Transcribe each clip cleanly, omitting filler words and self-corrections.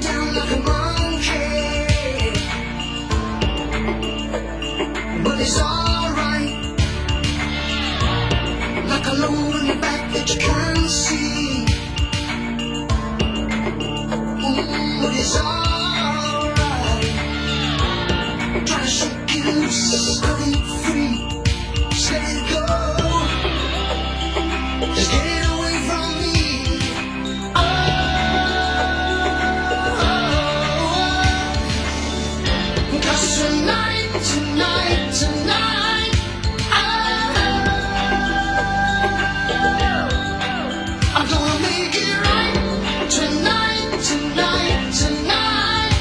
down like a monkey, but it's alright. Like a load on your back that you can't see. But it's alright. Try to shake it loose, cut it free. Just let it go. Just get it away from me. Oh, cause tonight, tonight, tonight, I'm gonna make it right. Tonight, tonight, tonight,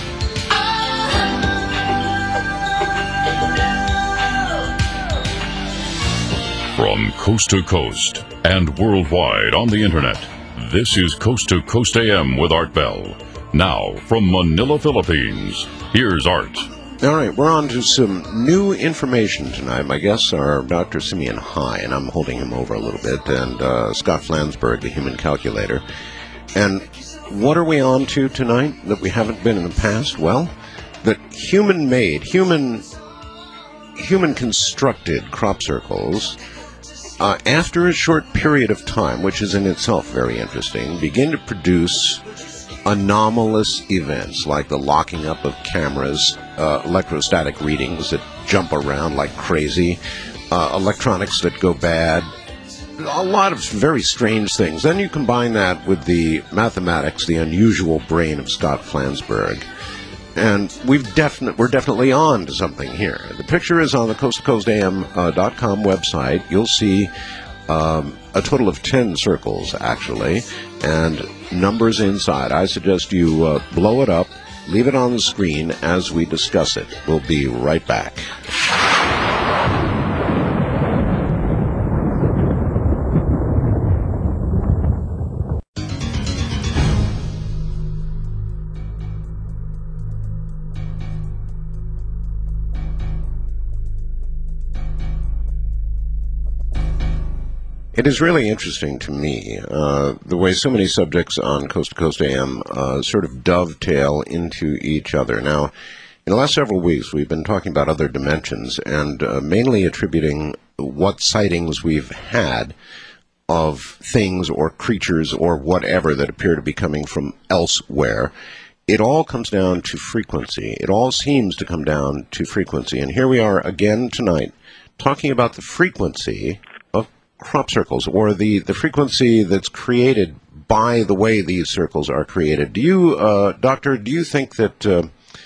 From coast to coast and worldwide on the internet, this is Coast to Coast AM with Art Bell. Now, from Manila, Philippines, here's Art. All right, we're on to some new information tonight. My guests are Dr. Simeon High, and I'm holding him over a little bit, and Scott Flansburgh, the human calculator. And what are we on to tonight that we haven't been in the past? Well, that human-made, human-constructed crop circles, after a short period of time, which is in itself very interesting, begin to produce anomalous events like the locking up of cameras, electrostatic readings that jump around like crazy, electronics that go bad, a lot of very strange things. Then you combine that with the mathematics, the unusual brain of Scott Flansburgh, and we're definitely on to something here. The picture is on the coasttocoastam.com website. You'll see a total of 10 circles, actually, and numbers inside. I suggest you blow it up, leave it on the screen as we discuss it. We'll be right back. It is really interesting to me the way so many subjects on Coast to Coast AM sort of dovetail into each other. Now, in the last several weeks, we've been talking about other dimensions and mainly attributing what sightings we've had of things or creatures or whatever that appear to be coming from elsewhere. It all comes down to frequency. It all seems to come down to frequency. And here we are again tonight talking about the frequency crop circles, or the frequency that's created by the way these circles are created. Do you, Doctor, do you think that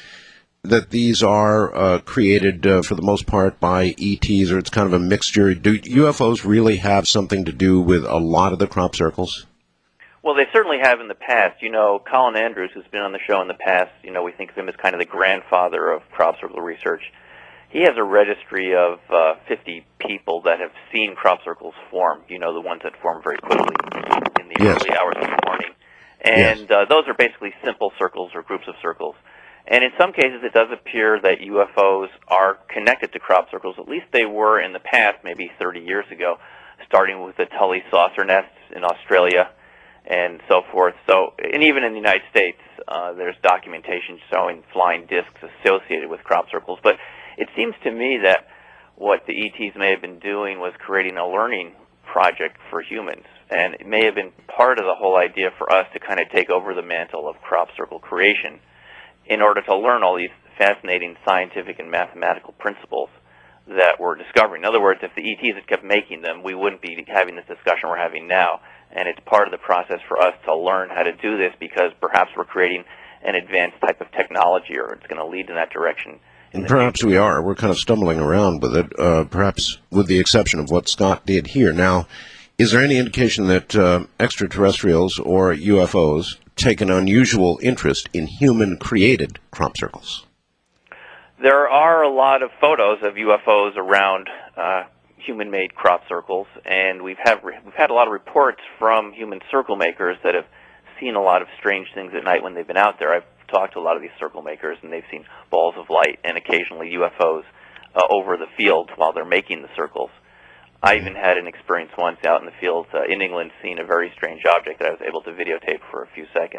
that these are created for the most part by ETs, or it's kind of a mixture? Do UFOs really have something to do with a lot of the crop circles? Well, they certainly have in the past. You know, Colin Andrews, who's been on the show in the past, you know, we think of him as kind of the grandfather of crop circle research. He has a registry of 50 people that have seen crop circles form, you know, the ones that form very quickly in the early hours of the morning. And those are basically simple circles or groups of circles. And in some cases, it does appear that UFOs are connected to crop circles. At least they were in the past, maybe 30 years ago, starting with the Tully saucer nests in Australia and so forth. So, and even in the United States, there's documentation showing flying discs associated with crop circles. But it seems to me that what the ETs may have been doing was creating a learning project for humans, and it may have been part of the whole idea for us to kind of take over the mantle of crop circle creation in order to learn all these fascinating scientific and mathematical principles that we're discovering. In other words, if the ETs had kept making them, we wouldn't be having this discussion we're having now, and it's part of the process for us to learn how to do this because perhaps we're creating an advanced type of technology, or it's going to lead in that direction. Perhaps we are. We're kind of stumbling around with it, perhaps with the exception of what Scott did here. Now, is there any indication that extraterrestrials or UFOs take an unusual interest in human-created crop circles? There are a lot of photos of UFOs around human-made crop circles, and we've had a lot of reports from human circle makers that have seen a lot of strange things at night when they've been out there. I've talked to a lot of these circle makers, and they've seen balls of light and occasionally UFOs over the field while they're making the circles. I even had an experience once out in the field in England seeing a very strange object that I was able to videotape for a few seconds.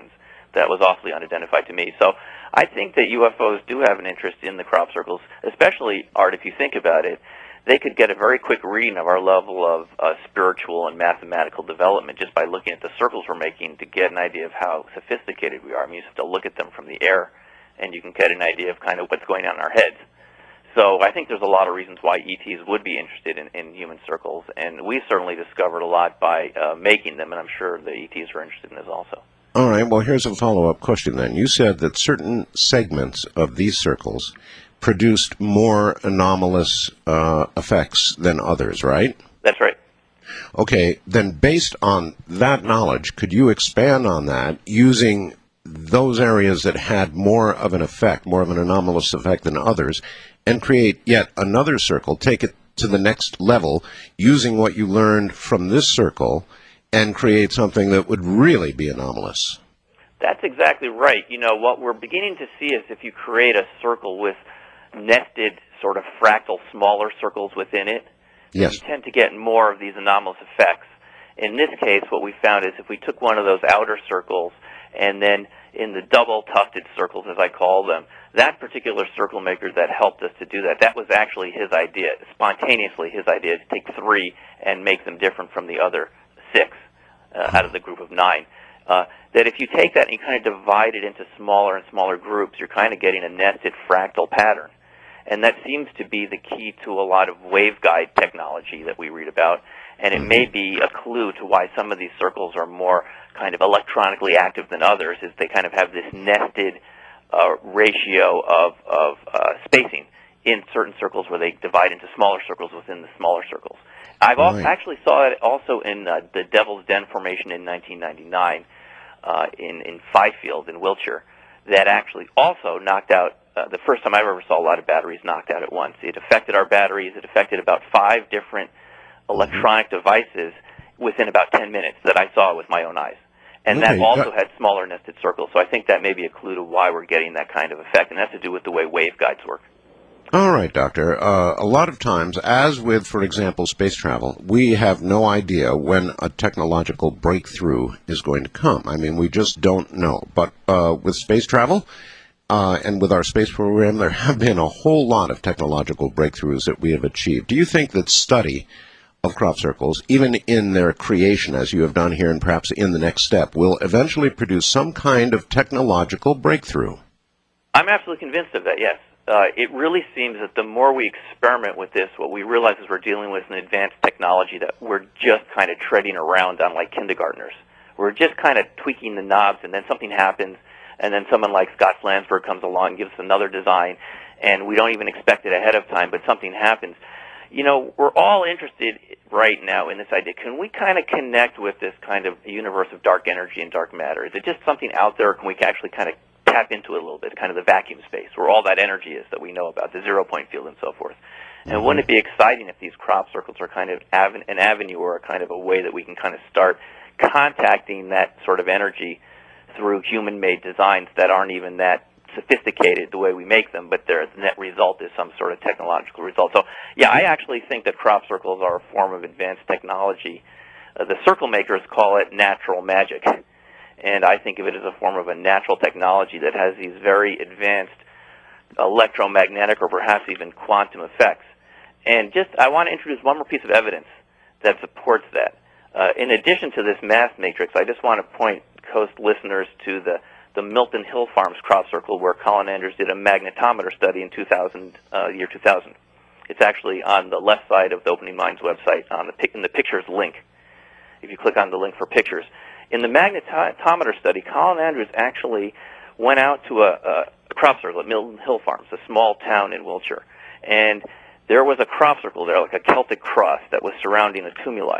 that was awfully unidentified to me. So I think that UFOs do have an interest in the crop circles, especially, Art, if you think about it. They could get a very quick reading of our level of spiritual and mathematical development just by looking at the circles we're making to get an idea of how sophisticated we are. I mean, you just have to look at them from the air, and you can get an idea of kind of what's going on in our heads. So I think there's a lot of reasons why ETs would be interested in human circles, and we certainly discovered a lot by making them, and I'm sure the ETs are interested in this also. All right, well, here's a follow-up question then. You said that certain segments of these circles produced more anomalous effects than others, right? That's right. Okay, then based on that knowledge, could you expand on that using those areas that had more of an effect, more of an anomalous effect than others, and create yet another circle, take it to the next level, using what you learned from this circle, and create something that would really be anomalous? That's exactly right. You know, what we're beginning to see is if you create a circle with nested sort of fractal smaller circles within it, yes, you tend to get more of these anomalous effects. In this case, what we found is if we took one of those outer circles and then in the double tufted circles, as I call them, that particular circle maker that helped us to do that, that was actually his idea, spontaneously his idea, to take 3 and make them different from the other 6 out of the group of 9. That if you take that and you kind of divide it into smaller and smaller groups, you're kind of getting a nested fractal pattern. And that seems to be the key to a lot of waveguide technology that we read about. And it may be a clue to why some of these circles are more kind of electronically active than others, is they kind of have this nested ratio of spacing in certain circles where they divide into smaller circles within the smaller circles. I've also actually saw it also in the Devil's Den formation in 1999 in Fifield in Wiltshire, that actually also knocked out the first time I ever saw a lot of batteries knocked out at once. It affected our batteries. It affected about 5 different electronic devices within about 10 minutes that I saw with my own eyes. And that also had smaller nested circles. So I think that may be a clue to why we're getting that kind of effect, and that's to do with the way waveguides work. All right, Doctor. A lot of times, as with, for example, space travel, we have no idea when a technological breakthrough is going to come. I mean, we just don't know. But with space travel and with our space program, there have been a whole lot of technological breakthroughs that we have achieved. Do you think that study of crop circles, even in their creation, as you have done here and perhaps in the next step, will eventually produce some kind of technological breakthrough? I'm absolutely convinced of that, yes. It really seems that the more we experiment with this, what we realize is we're dealing with an advanced technology that we're just kind of treading around on like kindergartners. We're just kind of tweaking the knobs, and then something happens, and then someone like Scott Flansburgh comes along and gives us another design, and we don't even expect it ahead of time, but something happens. You know, we're all interested right now in this idea. Can we kind of connect with this kind of universe of dark energy and dark matter? Is it just something out there, or can we actually kind of tap into it a little bit, kind of the vacuum space where all that energy is that we know about, the zero-point field and so forth? And wouldn't it be exciting if these crop circles are kind of an avenue or a kind of a way that we can kind of start contacting that sort of energy through human-made designs that aren't even that sophisticated the way we make them, but their net result is some sort of technological result. So, yeah, I actually think that crop circles are a form of advanced technology. The circle makers call it natural magic, and I think of it as a form of a natural technology that has these very advanced electromagnetic or perhaps even quantum effects. And just, I want to introduce one more piece of evidence that supports that. In addition to this mass matrix, I just want to point Coast listeners to the Milton Hill Farms crop circle, where Colin Andrews did a magnetometer study in year 2000. It's actually on the left side of the Opening Minds website in the pictures link. If you click on the link for pictures. In the magnetometer study, Colin Andrews actually went out to a crop circle at Milton Hill Farms, a small town in Wiltshire. And there was a crop circle there, like a Celtic cross, that was surrounding a tumuli.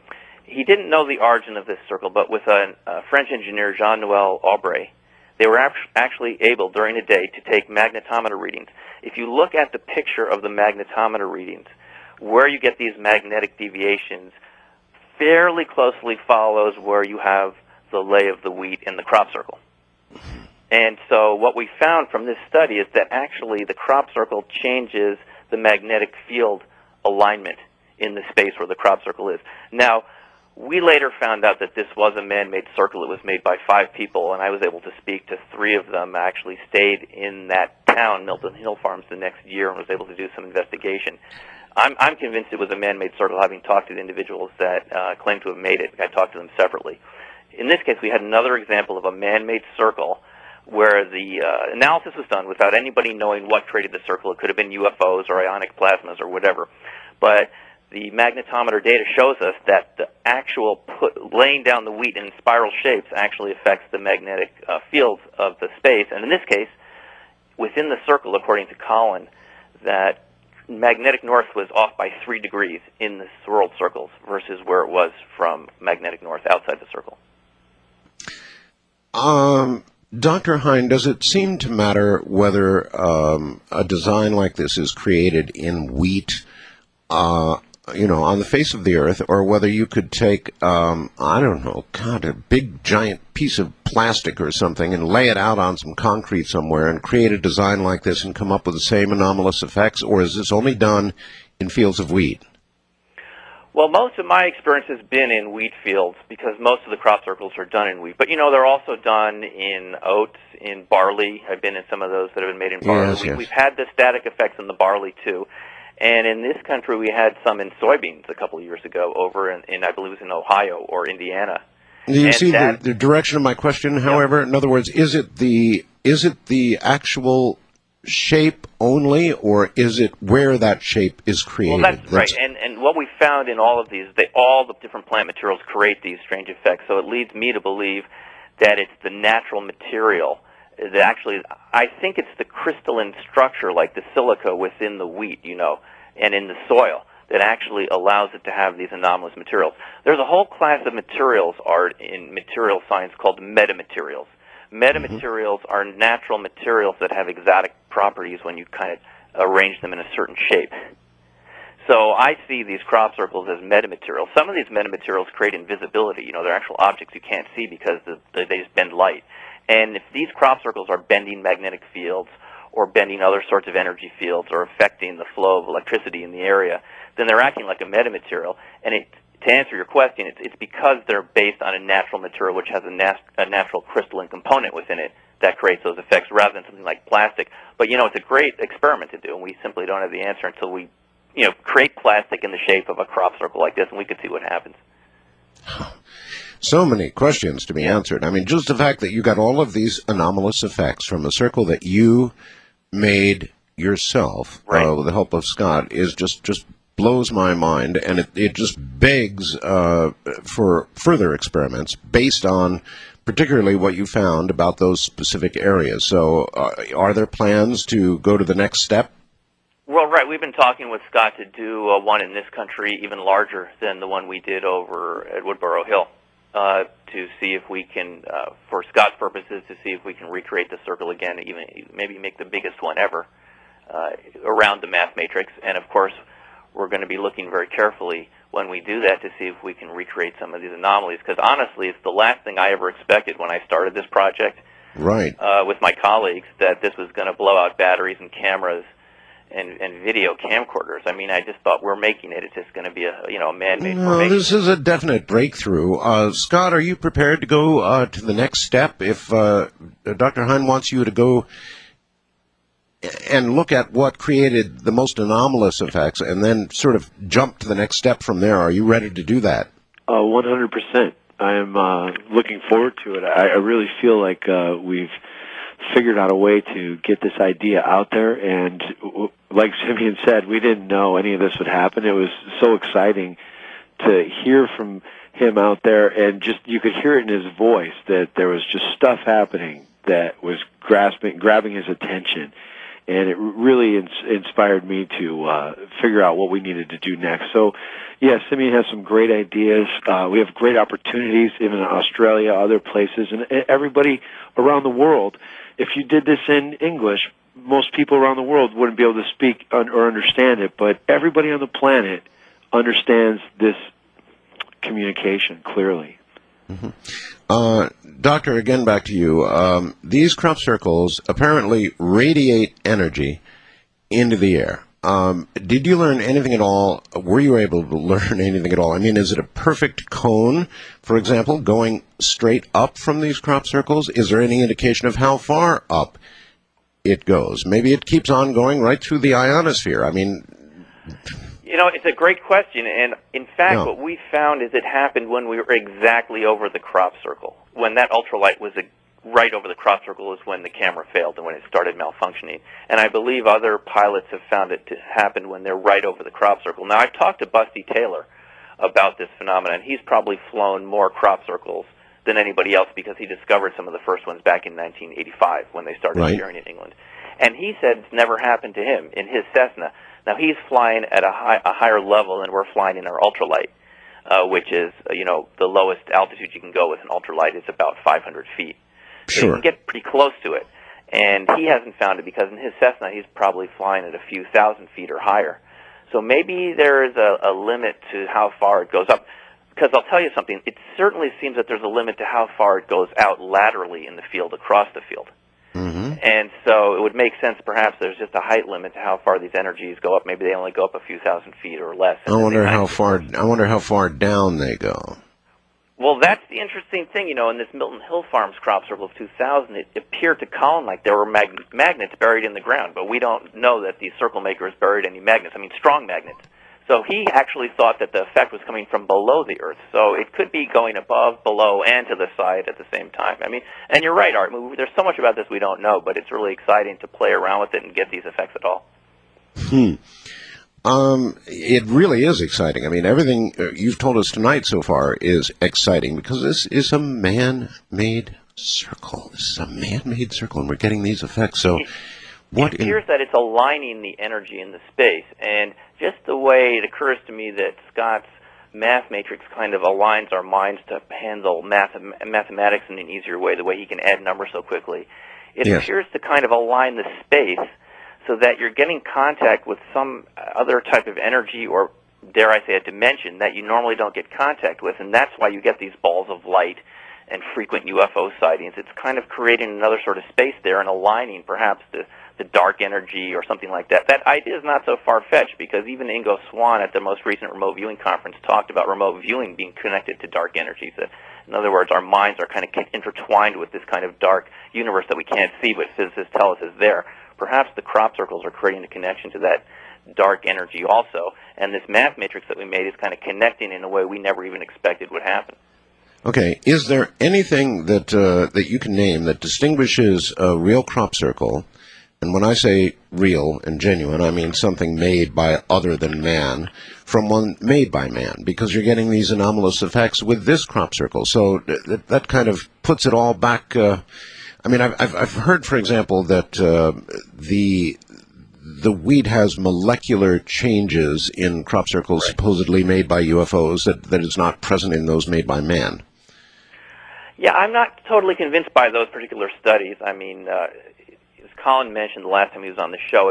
He didn't know the origin of this circle, but with a French engineer, Jean-Noël Aubray, they were actually able, during the day, to take magnetometer readings. If you look at the picture of the magnetometer readings, where you get these magnetic deviations fairly closely follows where you have the lay of the wheat in the crop circle. And so what we found from this study is that actually the crop circle changes the magnetic field alignment in the space where the crop circle is. Now, We later found out that this was a man-made circle. It was made by 5 people, and I was able to speak to 3 of them. I actually stayed in that town, Milton Hill Farms, the next year and was able to do some investigation. I'm convinced it was a man-made circle, having talked to the individuals that claimed to have made it. I talked to them separately. In this case, we had another example of a man-made circle where the analysis was done without anybody knowing what created the circle. It could have been UFOs or ionic plasmas or whatever. But the magnetometer data shows us that the actual laying down the wheat in spiral shapes actually affects the magnetic fields of the space. And in this case, within the circle, according to Colin, that magnetic north was off by 3 degrees in the swirled circles versus where it was from magnetic north outside the circle. Dr. Hine, does it seem to matter whether a design like this is created in wheat, on the face of the earth, or whether you could take, a big giant piece of plastic or something and lay it out on some concrete somewhere and create a design like this and come up with the same anomalous effects, or is this only done in fields of wheat? Well, most of my experience has been in wheat fields because most of the crop circles are done in wheat. But, they're also done in oats, in barley. I've been in some of those that have been made in barley. Yes. We've had the static effects in the barley, too. And in this country, we had some in soybeans a couple of years ago over in I believe it was in Ohio or Indiana. You see the direction of my question, however? Yeah. In other words, is it the actual shape only, or is it where that shape is created? Well, that's right. And what we found in all of these, all the different plant materials create these strange effects. So it leads me to believe that it's the natural material that actually, I think it's the crystalline structure, like the silica within the wheat, and in the soil, that actually allows it to have these anomalous materials. There's a whole class of materials, Art, in material science called metamaterials. Metamaterials are natural materials that have exotic properties when you kind of arrange them in a certain shape. So I see these crop circles as metamaterials. Some of these metamaterials create invisibility. They're actual objects you can't see because they just bend light. And if these crop circles are bending magnetic fields or bending other sorts of energy fields or affecting the flow of electricity in the area, then they're acting like a metamaterial. And to answer your question, it's because they're based on a natural material which has a natural crystalline component within it that creates those effects rather than something like plastic. But, it's a great experiment to do, and we simply don't have the answer until we, create plastic in the shape of a crop circle like this, and we could see what happens. So many questions to be answered. I mean, just the fact that you got all of these anomalous effects from a circle that you made yourself, right, with the help of Scott, is just blows my mind, and it just begs for further experiments based on particularly what you found about those specific areas. So are there plans to go to the next step? Well, right. We've been talking with Scott to do one in this country even larger than the one we did over at Woodborough Hill. To see if we can, for Scott's purposes, to see if we can recreate the circle again, even maybe make the biggest one ever around the math matrix. And, of course, we're going to be looking very carefully when we do that to see if we can recreate some of these anomalies. Because, honestly, it's the last thing I ever expected when I started this project with my colleagues, that this was going to blow out batteries and cameras and video camcorders. I mean, I just thought we're making it. It's just going to be a man-made formation. This is a definite breakthrough. Scott, are you prepared to go to the next step? If Dr. Hine wants you to go and look at what created the most anomalous effects and then sort of jump to the next step from there, are you ready to do that? 100%. I am looking forward to it. I really feel like we've figured out a way to get this idea out there, and like Simeon said, we didn't know any of this would happen. It was so exciting to hear from him out there, and just you could hear it in his voice that there was just stuff happening that was grabbing his attention, and it really inspired me to figure out what we needed to do next. So, yeah, Simeon has some great ideas. We have great opportunities, even in Australia, other places, and everybody around the world. If you did this in English, most people around the world wouldn't be able to speak or understand it, but everybody on the planet understands this communication clearly. Mm-hmm. Doctor, again, back to you. These crop circles apparently radiate energy into the air. Did you learn anything at all? Were you able to learn anything at all? I mean, is it a perfect cone, for example, going straight up from these crop circles? Is there any indication of how far up it goes? Maybe it keeps on going right through the ionosphere. I mean, You know, it's a great question, and in fact, Yeah. what we found is it happened when we were exactly over the crop circle. When that ultralight was right over the crop circle is when the camera failed and when it started malfunctioning. And I believe other pilots have found it to happen when they're right over the crop circle. Now, I've talked to Busty Taylor about this phenomenon. He's probably flown more crop circles than anybody else because he discovered some of the first ones back in 1985 when they started Right. appearing in England. And he said it's never happened to him in his Cessna. Now, he's flying at a higher level than we're flying in our ultralight, which is, the lowest altitude you can go with an ultralight is about 500 feet. So you sure. can get pretty close to it. And he hasn't found it because in his Cessna, he's probably flying at a few thousand feet or higher. So maybe there is a limit to how far it goes up. Because I'll tell you something, it certainly seems that there's a limit to how far it goes out laterally in the field, across the field. Mm-hmm. And so it would make sense perhaps there's just a height limit to how far these energies go up. Maybe they only go up a few thousand feet or less. I wonder how far down they go. Well, that's the interesting thing, in this Milton Hill Farms crop circle of 2000, it appeared to Colin like there were magnets buried in the ground, but we don't know that the circle makers buried any magnets, strong magnets. So he actually thought that the effect was coming from below the Earth. So it could be going above, below, and to the side at the same time. And you're right, Art. There's so much about this we don't know, but it's really exciting to play around with it and get these effects at all. It really is exciting. I mean, everything you've told us tonight so far is exciting because this is a man-made circle. This is a man-made circle, and we're getting these effects. So, it appears that it's aligning the energy in the space, and just the way it occurs to me that Scott's math matrix kind of aligns our minds to handle mathematics in an easier way, the way he can add numbers so quickly. It Yes. appears to kind of align the space so that you're getting contact with some other type of energy or, dare I say, a dimension that you normally don't get contact with, and that's why you get these balls of light and frequent UFO sightings. It's kind of creating another sort of space there and aligning perhaps the dark energy or something like that. That idea is not so far-fetched because even Ingo Swann at the most recent remote viewing conference talked about remote viewing being connected to dark energies. In other words, our minds are kind of intertwined with this kind of dark universe that we can't see, but physicists tell us is there. Perhaps the crop circles are creating a connection to that dark energy also, and this math matrix that we made is kind of connecting in a way we never even expected would happen. Okay, is there anything that that you can name that distinguishes a real crop circle? And when I say real and genuine, I mean something made by other than man from one made by man, because you're getting these anomalous effects with this crop circle. So that kind of puts it all back. I've heard, for example, that the wheat has molecular changes in crop circles supposedly made by UFOs that is not present in those made by man. Yeah, I'm not totally convinced by those particular studies. As Colin mentioned the last time he was on the show,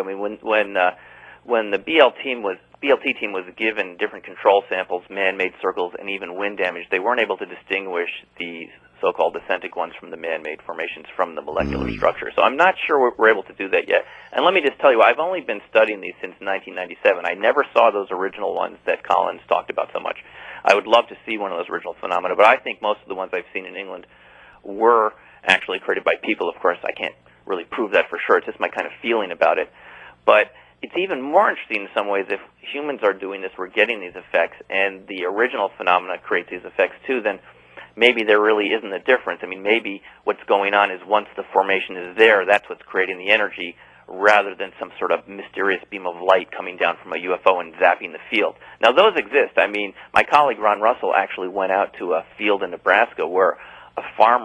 when the BLT team was given different control samples, man-made circles, and even wind damage, they weren't able to distinguish the so-called authentic ones from the man-made formations from the molecular structure. So I'm not sure we're able to do that yet. And let me just tell you, I've only been studying these since 1997. I never saw those original ones that Colin's talked about so much. I would love to see one of those original phenomena, but I think most of the ones I've seen in England were actually created by people. Of course, I can't really prove that for sure. It's just my kind of feeling about it. But it's even more interesting in some ways if humans are doing this, we're getting these effects, and the original phenomena creates these effects too, then maybe there really isn't a difference. Maybe what's going on is once the formation is there, that's what's creating the energy, rather than some sort of mysterious beam of light coming down from a UFO and zapping the field. Now, those exist. My colleague Ron Russell actually went out to a field in Nebraska where the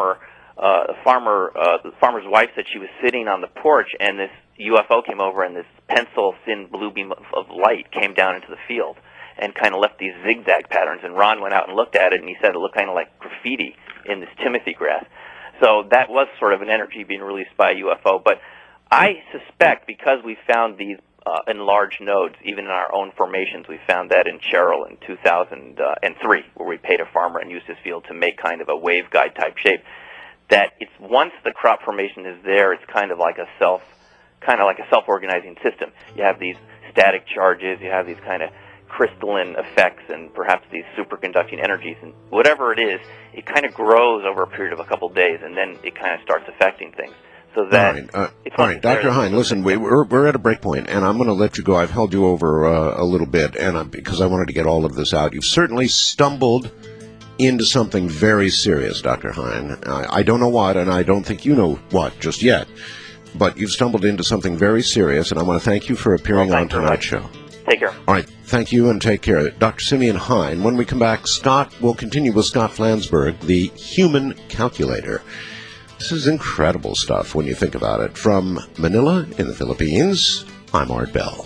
farmer's wife said she was sitting on the porch and this UFO came over and this pencil-thin blue beam of light came down into the field and kind of left these zigzag patterns. And Ron went out and looked at it, and he said it looked kind of like graffiti in this Timothy grass. So that was sort of an energy being released by a UFO. But I suspect because we found these enlarged nodes, even in our own formations, we found that in Cheryl in 2003, where we paid a farmer and used his field to make kind of a waveguide type shape, that it's once the crop formation is there, it's kind of like a self-organizing system. You have these static charges, you have these kind of crystalline effects, and perhaps these superconducting energies, and whatever it is, it kind of grows over a period of a couple days, and then it kind of starts affecting things. So that all right, Dr. Hine, listen, we're at a break point, and I'm going to let you go. I've held you over a little bit, and because I wanted to get all of this out. You've certainly stumbled into something very serious, Dr. Hine. I don't know what, and I don't think you know what just yet, but you've stumbled into something very serious, and I want to thank you for appearing on tonight's show. Take care. All right, thank you, and take care. Dr. Simeon Hine. When we come back, we'll continue with Scott Flansburgh, the human calculator. This is incredible stuff when you think about it. From Manila in the Philippines, I'm Art Bell.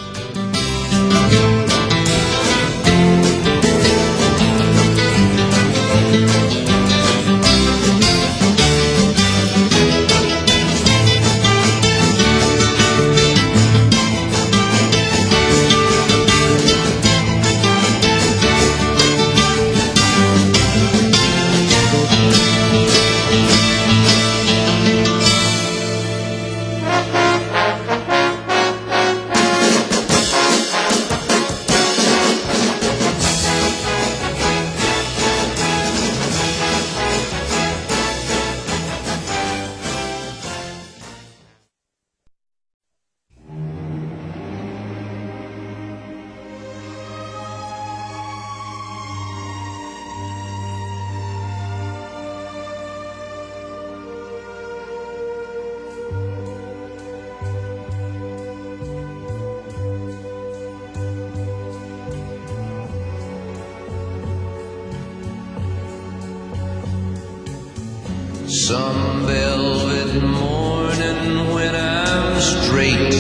Some velvet morning when I'm straight,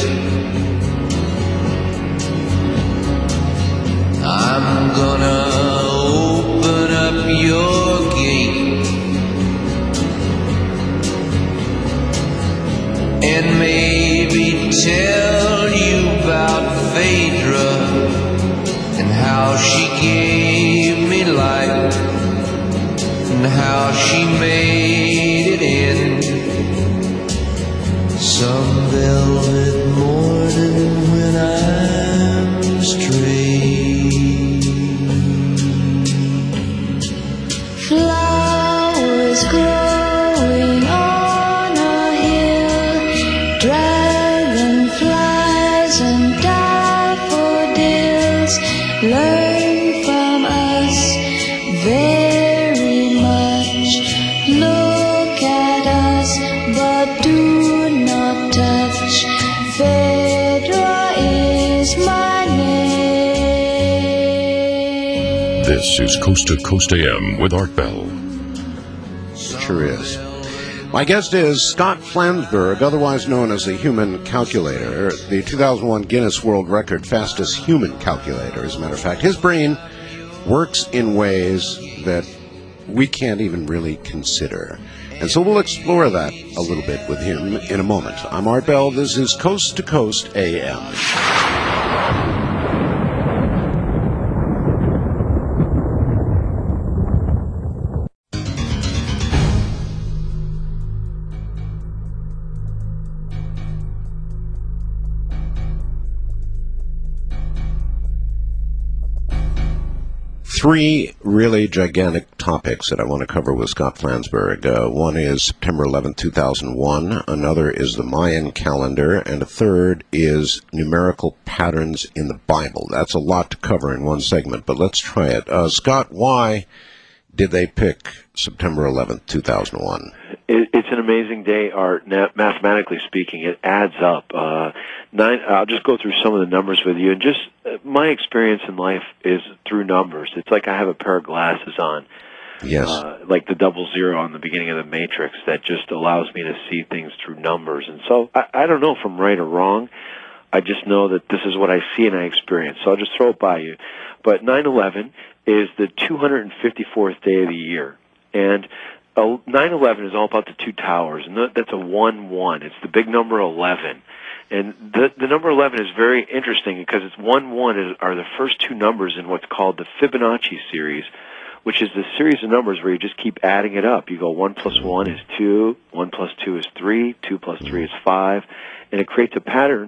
I'm gonna open up your gate and maybe tell you about Phaedra and how she gave me life and how she made it in some velvet morning when I'm straight. Flowers growing on a hill, dragonflies and daffodils learn from us very much. Look at us, but do not touch. Phaedra is my name. This is Coast to Coast AM with Art Bell. Sure is. My guest is Scott Flansburgh, otherwise known as the Human Calculator, the 2001 Guinness World Record fastest human calculator, as a matter of fact. His brain works in ways that we can't even really consider. And so we'll explore that a little bit with him in a moment. I'm Art Bell. This is Coast to Coast AM. Three really gigantic topics that I want to cover with Scott Flansburgh. One is September 11th, 2001. Another is the Mayan calendar. And a third is numerical patterns in the Bible. That's a lot to cover in one segment, but let's try it. Scott, why did they pick September 11th, 2001? It's an amazing day, Art. Mathematically speaking, it adds up. I'll just go through some of the numbers with you. And just my experience in life is through numbers. It's like I have a pair of glasses on. Yes. Like the 00 on the beginning of the Matrix that just allows me to see things through numbers. And so I don't know if I'm right or wrong. I just know that this is what I see and I experience. So I'll just throw it by you. But 9/11 is the 254th day of the year. And 9/11 is all about the two towers, and that's a 1-1. It's the big number 11. And the number 11 is very interesting because it's 1-1 are the first two numbers in what's called the Fibonacci series, which is the series of numbers where you just keep adding it up. You go 1 plus 1 is 2, 1 plus 2 is 3, 2 plus 3 is 5, and it creates a pattern.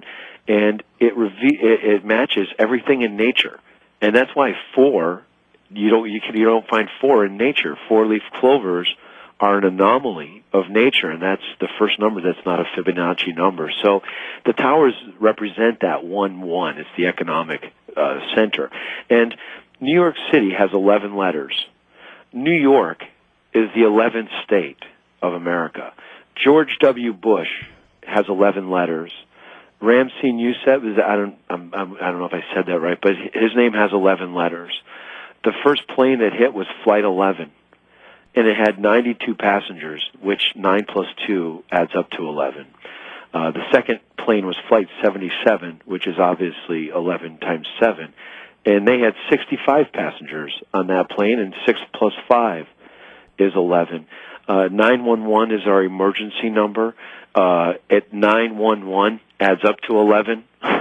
and it matches everything in nature, and that's why 4. You don't find 4 in nature. 4-leaf clovers are an anomaly of nature, and that's the first number that's not a Fibonacci number. So the towers represent that 1-1. It's the economic center. And New York City has 11 letters. New York is the 11th state of America. George W. Bush has 11 letters. Ramsey Youssef, I don't know if I said that right, but his name has 11 letters. The first plane that hit was Flight 11, and it had 92 passengers, which 9 plus 2 adds up to 11. The second plane was Flight 77, which is obviously 11 times 7, and they had 65 passengers on that plane, and 6 plus 5 is 11. 911 is our emergency number. At 911 adds up to 11.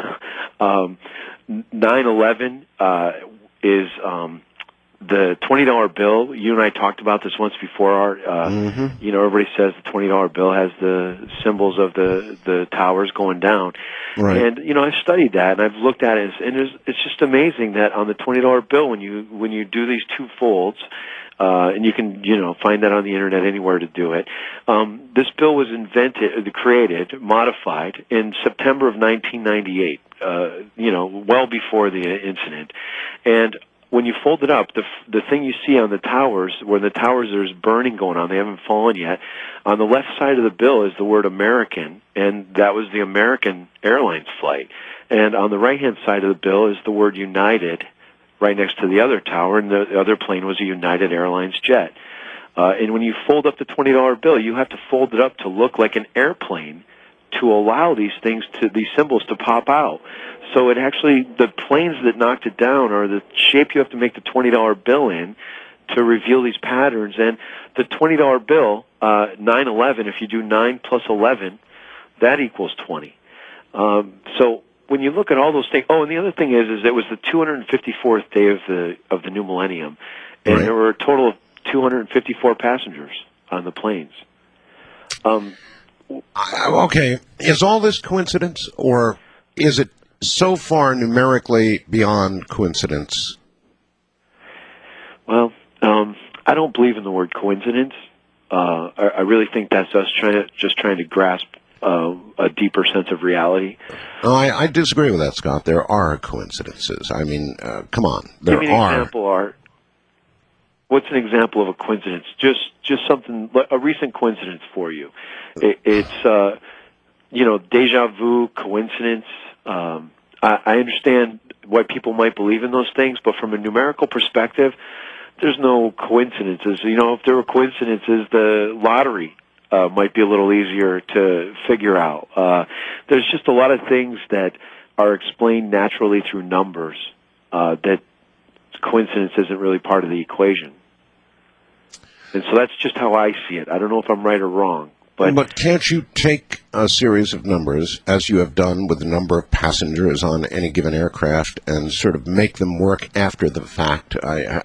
9/11 is the $20 bill. You and I talked about this once before, Art. You know, everybody says the $20 bill has the symbols of the towers going down. Right. And, you know, I've studied that, and I've looked at it, and it's just amazing that on the $20 bill, when you do these two folds, and you can, you know, find that on the internet anywhere to do it. This bill was created, modified in September of 1998, you know, well before the incident. And when you fold it up, the thing you see on the towers, where the towers there's burning going on, they haven't fallen yet. On the left side of the bill is the word American, and that was the American Airlines flight. And on the right-hand side of the bill is the word United, right next to the other tower, and the other plane was a United Airlines jet. And when you fold up the $20 bill, you have to fold it up to look like an airplane to allow these symbols to pop out. So it actually, the planes that knocked it down are the shape you have to make the $20 bill in to reveal these patterns. And the $20 bill, 9/11, if you do 9 plus 11, that equals 20. So when you look at all those things, and the other thing is it was the 254th day of the new millennium, and there were a total of 254 passengers on the planes. Okay, is all this coincidence, or is it so far numerically beyond coincidence? Well, I don't believe in the word coincidence. I really think that's us trying to grasp a deeper sense of reality. No, I disagree with that, Scott. There are coincidences. I mean, come on, there are. Give me an example, Art. What's an example of a coincidence? Just something, a recent coincidence for you. It's deja vu, coincidence. I understand why people might believe in those things, but from a numerical perspective, there's no coincidences. You know, if there were coincidences, the lottery might be a little easier to figure out. There's just a lot of things that are explained naturally through numbers that coincidence isn't really part of the equation. And so that's just how I see it. I don't know if I'm right or wrong. But can't you take a series of numbers, as you have done with the number of passengers on any given aircraft, and sort of make them work after the fact?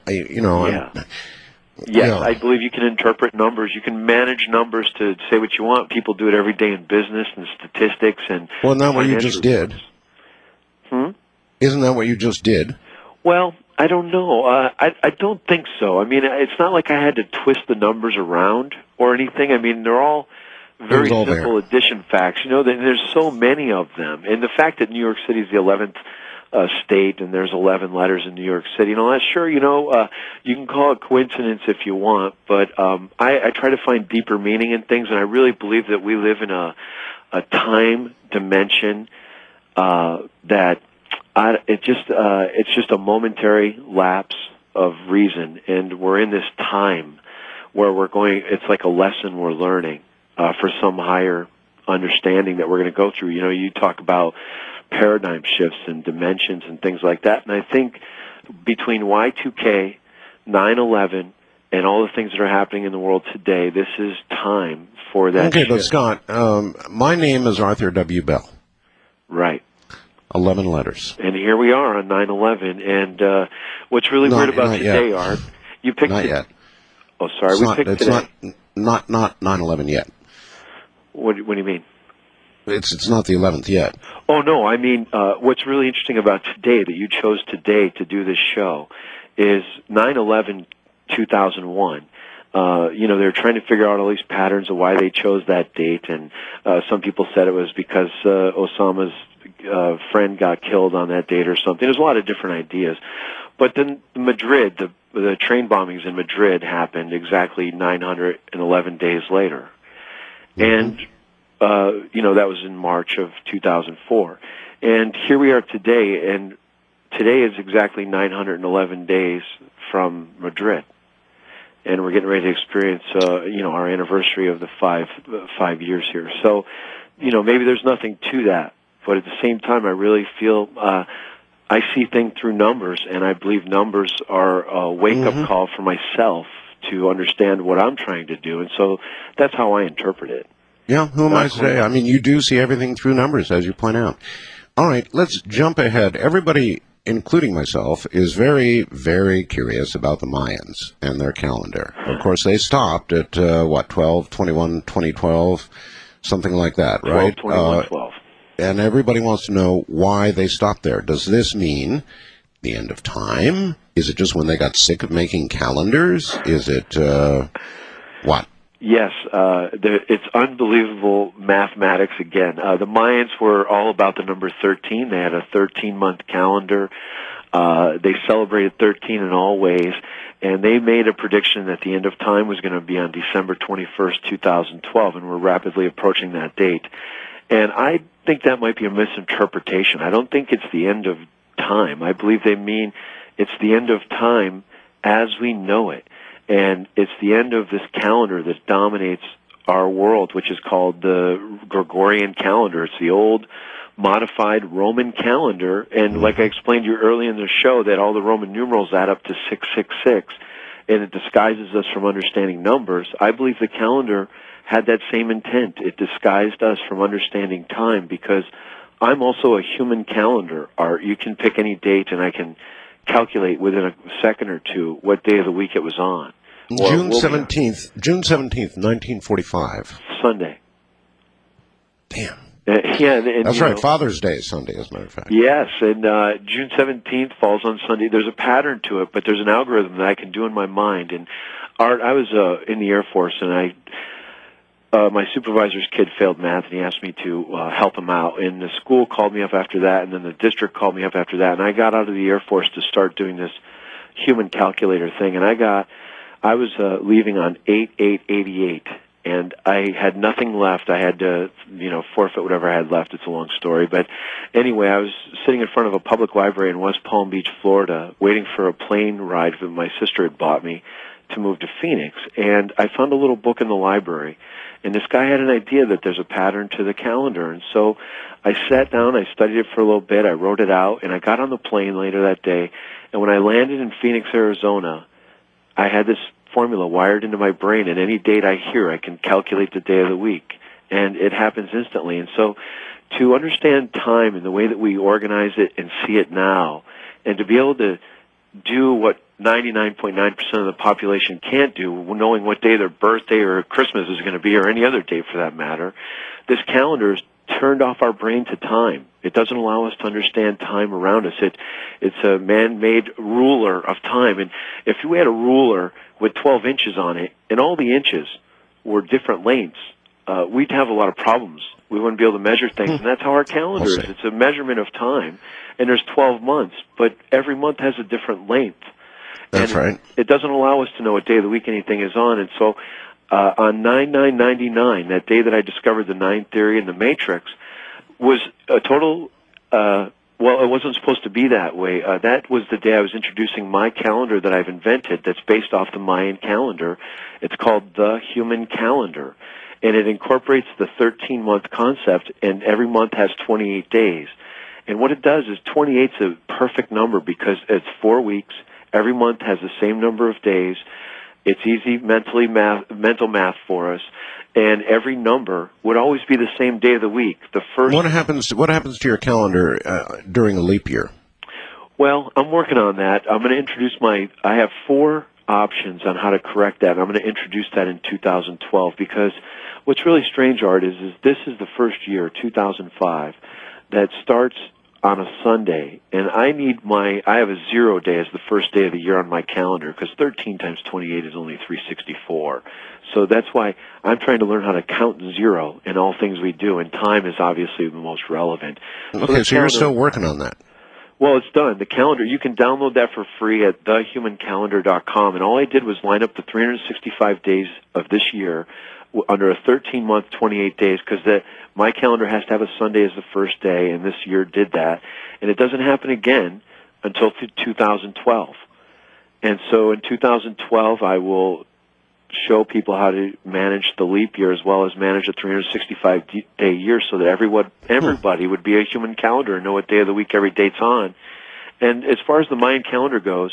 Yes, I believe you can interpret numbers. You can manage numbers to say what you want. People do it every day in business and statistics and. Well, not what you just did. Isn't that what you just did? Well, I don't know. I don't think so. I mean, it's not like I had to twist the numbers around or anything. I mean, they're all very simple addition facts. You know, there's so many of them. And the fact that New York City is the 11th state and there's 11 letters in New York City, that's sure, you can call it coincidence if you want, but I try to find deeper meaning in things, and I really believe that we live in a time dimension that it's just a momentary lapse of reason, and we're in this time where it's like a lesson we're learning for some higher understanding that we're going to go through. You know, you talk about paradigm shifts and dimensions and things like that, and I think between Y2K, 9/11, and all the things that are happening in the world today, this is time for that shift. But Scott, my name is Arthur W. Bell. Right. 11 letters. And here we are on 9/11, and what's really weird about today, Art, you picked Not yet. Oh, sorry, we picked today. It's not 9/11 yet. What do you mean? it's not the 11th yet. Oh, no, I mean, what's really interesting about today, that you chose today to do this show, is 9/11/2001. They're trying to figure out all these patterns of why they chose that date, and some people said it was because Osama's friend got killed on that date or something. There's a lot of different ideas. But then Madrid, the train bombings in Madrid happened exactly 911 days later. And, that was in March of 2004. And here we are today, and today is exactly 911 days from Madrid. And we're getting ready to experience, our anniversary of the five years here. So, maybe there's nothing to that. But at the same time, I really feel I see things through numbers, and I believe numbers are a wake-up call for myself to understand what I'm trying to do. And so that's how I interpret it. Yeah, who am I to say? I mean, you do see everything through numbers, as you point out. All right, let's jump ahead. Everybody, including myself, is very, very curious about the Mayans and their calendar. Of course, they stopped at, 12/21/2012, something like that, right? 12/21/12. And everybody wants to know why they stopped there. Does this mean the end of time? Is it just when they got sick of making calendars? Is it, what? Yes, it's unbelievable mathematics again. The Mayans were all about the number 13. They had a 13-month calendar. They celebrated 13 in all ways, and they made a prediction that the end of time was going to be on December 21st, 2012, and we're rapidly approaching that date. And I think that might be a misinterpretation. I don't think it's the end of time. I believe they mean it's the end of time as we know it. And it's the end of this calendar that dominates our world, which is called the Gregorian calendar. It's the old modified Roman calendar. And like I explained to you early in the show, that all the Roman numerals add up to 666, and it disguises us from understanding numbers. I believe the calendar had that same intent. It disguised us from understanding time, because I'm also a human calendar, Art. You can pick any date, and I can calculate within a second or two what day of the week it was on. June 17th, 1945. Sunday. Damn. And that's right. Father's Day is Sunday, as a matter of fact. Yes, and June 17th falls on Sunday. There's a pattern to it, but there's an algorithm that I can do in my mind. And Art, I was in the Air Force, and my supervisor's kid failed math, and he asked me to help him out. And the school called me up after that, and then the district called me up after that. And I got out of the Air Force to start doing this human calculator thing. And I was leaving on 8/8/88, and I had nothing left. I had to, forfeit whatever I had left. It's a long story. But anyway, I was sitting in front of a public library in West Palm Beach, Florida, waiting for a plane ride that my sister had bought me to move to Phoenix. And I found a little book in the library. And this guy had an idea that there's a pattern to the calendar. And so I sat down, I studied it for a little bit, I wrote it out, and I got on the plane later that day. And when I landed in Phoenix, Arizona, I had this formula wired into my brain, and any date I hear, I can calculate the day of the week. And it happens instantly. And so to understand time and the way that we organize it and see it now, and to be able to do what 99.9% of the population can't do, knowing what day their birthday or Christmas is going to be, or any other date for that matter, this calendar has turned off our brain to time. It doesn't allow us to understand time around us. It's a man-made ruler of time. And if we had a ruler with 12 inches on it, and all the inches were different lengths, we'd have a lot of problems. We wouldn't be able to measure things, and that's how our calendar is. It's a measurement of time, and there's 12 months, but every month has a different length. That's right. It doesn't allow us to know what day of the week anything is on, and so on 9/9/99, that day that I discovered the 9 theory and the matrix, was a total, it wasn't supposed to be that way. That was the day I was introducing my calendar that I've invented that's based off the Mayan calendar. It's called the Human Calendar, and it incorporates the 13-month concept, and every month has 28 days. And what it does is 28 is a perfect number because it's 4 weeks. Every month has the same number of days. It's easy mental math for us, and every number would always be the same day of the week. The first. What happens to your calendar during a leap year? Well, I'm working on that. I'm going to introduce I have 4 options on how to correct that. I'm going to introduce that in 2012 because what's really strange, Art, is this is the first year, 2005, that starts on a Sunday, and I have a 0 day as the first day of the year on my calendar, because 13 times 28 is only 364. So that's why I'm trying to learn how to count 0 in all things we do, and time is obviously the most relevant. Okay, so you're still working on that. Well, it's done. The calendar, you can download that for free at thehumancalendar.com, and all I did was line up the 365 days of this year under a 13-month, 28 days, because my calendar has to have a Sunday as the first day, and this year did that. And it doesn't happen again until 2012. And so in 2012, I will show people how to manage the leap year as well as manage a 365-day year so that everybody would be a human calendar and know what day of the week every date's on. And as far as the Mayan calendar goes,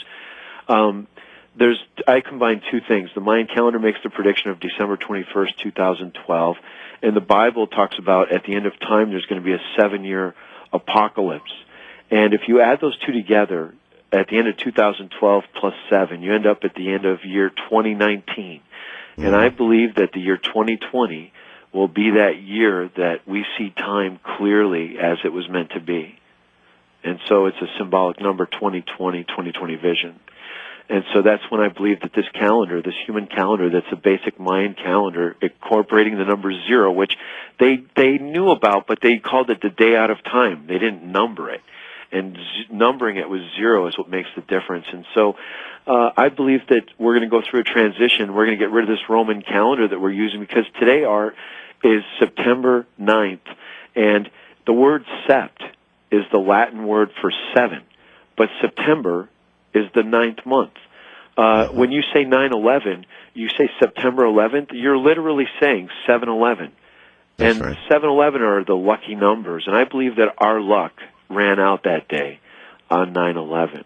I combine two things. The Mayan calendar makes the prediction of December 21st, 2012, and the Bible talks about at the end of time there's going to be a 7-year apocalypse. And if you add those two together, at the end of 2012 plus 7, you end up at the end of year 2019. And I believe that the year 2020 will be that year that we see time clearly as it was meant to be. And so it's a symbolic number, 2020 vision. And so that's when I believe that this calendar, this human calendar that's a basic Mayan calendar, incorporating the number 0, which they knew about, but they called it the day out of time. They didn't number it. And numbering it with 0 is what makes the difference. And so I believe that we're going to go through a transition. We're going to get rid of this Roman calendar that we're using, because today is September 9th. And the word sept is the Latin word for 7. But September is the 9th month. When you say 9/11, you say September 11th, you're literally saying 7/11. And right. 7/11 are the lucky numbers. And I believe that our luck ran out that day on 9/11.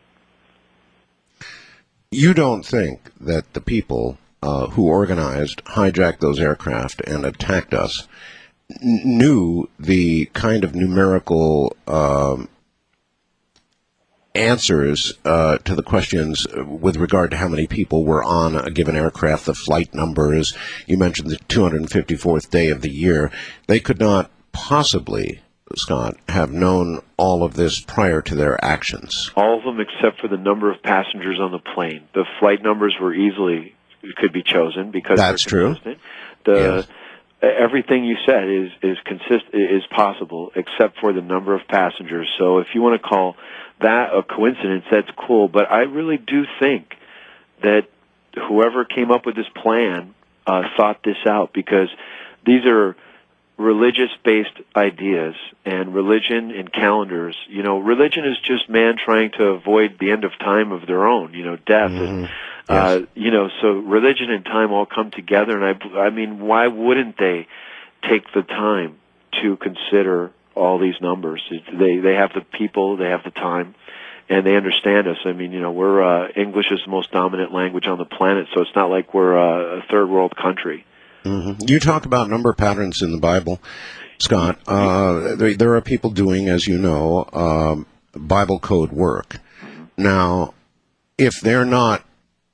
You don't think that the people who organized, hijacked those aircraft, and attacked us knew the kind of numerical answers to the questions with regard to how many people were on a given aircraft, the flight numbers? You mentioned the 254th day of the year. They could not possibly, Scott, have known all of this prior to their actions. All of them except for the number of passengers on the plane. The flight numbers could be chosen because that's they're consistent. Yes. Everything you said is possible except for the number of passengers. So if you want to call that a coincidence, that's cool. But I really do think that whoever came up with this plan thought this out, because these are religious-based ideas, and religion and calendars. Religion is just man trying to avoid the end of time of their own, death. Mm-hmm. And, yes. So religion and time all come together, and I mean, why wouldn't they take the time to consider all these numbers? They have the people, they have the time, and they understand us. I mean, we're English is the most dominant language on the planet, so it's not like we're a third world country. Mm-hmm. You talk about number patterns in the Bible, Scott. There are people doing, as you know, Bible code work. Now, if they're not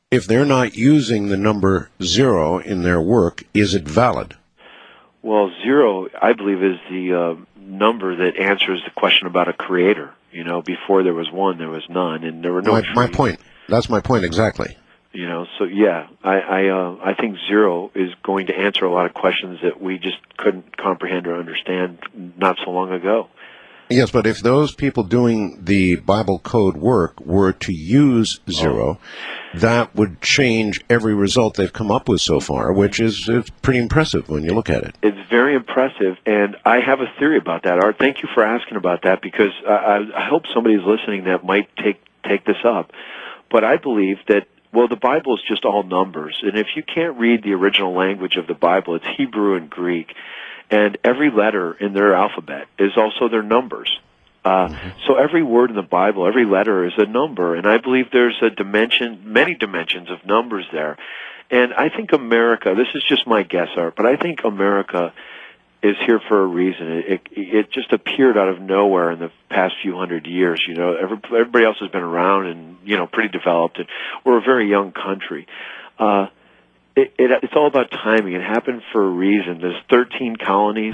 using the number 0 in their work, is it valid? Well, 0, I believe, is the number that answers the question about a creator. Before there was one, there was none, and there were no trees. My point. That's my point exactly. So yeah, I think 0 is going to answer a lot of questions that we just couldn't comprehend or understand not so long ago. Yes, but if those people doing the Bible code work were to use 0, that would change every result they've come up with so far, which is pretty impressive when you look at it. It's very impressive, and I have a theory about that, Art. Thank you for asking about that, because I hope somebody's listening that might take this up. But I believe that, well, the Bible is just all numbers, and if you can't read the original language of the Bible, it's Hebrew and Greek, and every letter in their alphabet is also their numbers. So every word in the Bible, every letter is a number, and I believe there's many dimensions of numbers there. And I think America, this is just my guess, Art, but I think America is here for a reason. It just appeared out of nowhere in the past few hundred years. Everybody else has been around and, pretty developed, and we're a very young country. it's all about timing. It happened for a reason. There's 13 colonies.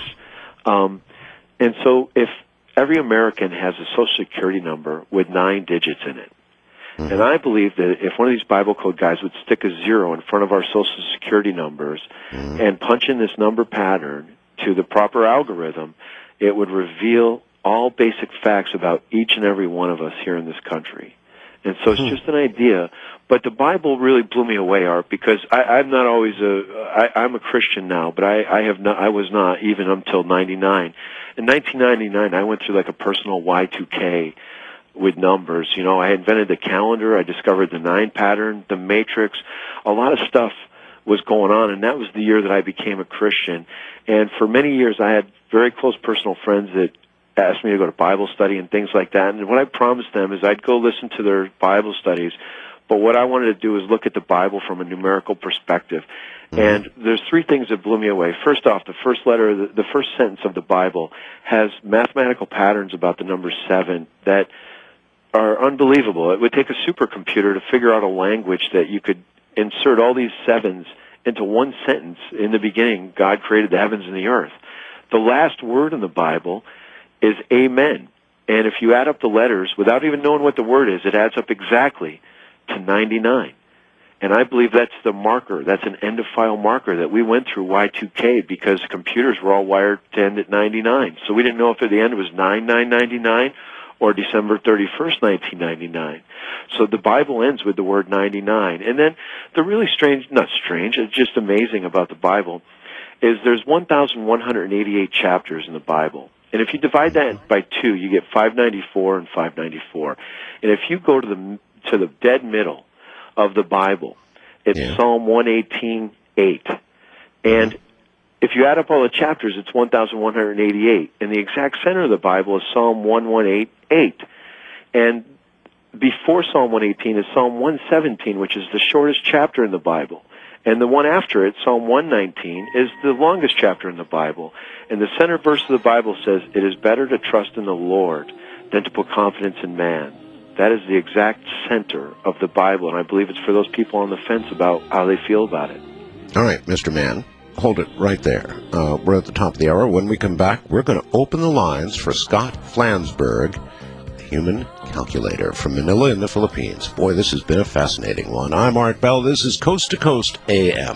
And so if every American has a Social Security number with 9 digits in it, and I believe that if one of these Bible code guys would stick a 0 in front of our Social Security numbers and punch in this number pattern to the proper algorithm, it would reveal all basic facts about each and every one of us here in this country. And so it's just an idea. But the Bible really blew me away, Art, because I'm not always I'm a Christian now, but I was not even until 99. In 1999, I went through like a personal Y2K with numbers. You know, I invented the calendar. I discovered the 9 pattern, the matrix. A lot of stuff was going on, and that was the year that I became a Christian. And for many years, I had very close personal friends that asked me to go to Bible study and things like that. And what I promised them is I'd go listen to their Bible studies, but what I wanted to do is look at the Bible from a numerical perspective. And there's 3 things that blew me away. First off, the first letter, the first sentence of the Bible has mathematical patterns about the number 7 that are unbelievable. It would take a supercomputer to figure out a language that you could insert all these 7s into one sentence. In the beginning, God created the heavens and the earth. The last word in the Bible is amen. And if you add up the letters without even knowing what the word is, it adds up exactly to 99. And I believe that's the marker. That's an end-of-file marker that we went through Y2K because computers were all wired to end at 99. So we didn't know if at the end it was 9999 or December 31st, 1999. So the Bible ends with the word 99. And then the really not strange, it's just amazing about the Bible is there's 1,188 chapters in the Bible. And if you divide that by 2, you get 594 and 594. And if you go to the dead middle of the Bible, it's Psalm 118:8. And if you add up all the chapters, it's 1,188. And the exact center of the Bible is Psalm 118:8. And before Psalm 118 is Psalm 117, which is the shortest chapter in the Bible. And the one after it, Psalm 119, is the longest chapter in the Bible. And the center verse of the Bible says, "It is better to trust in the Lord than to put confidence in man." That is the exact center of the Bible, and I believe it's for those people on the fence about how they feel about it. All right, Mr. Mann, hold it right there. We're at the top of the hour. When we come back, we're going to open the lines for Scott Flansburgh, Human Calculator from Manila in the Philippines. Boy, this has been a fascinating one. I'm Art Bell. This is Coast to Coast AM.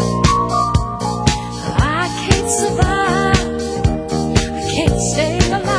I can't survive, I can't stay alive.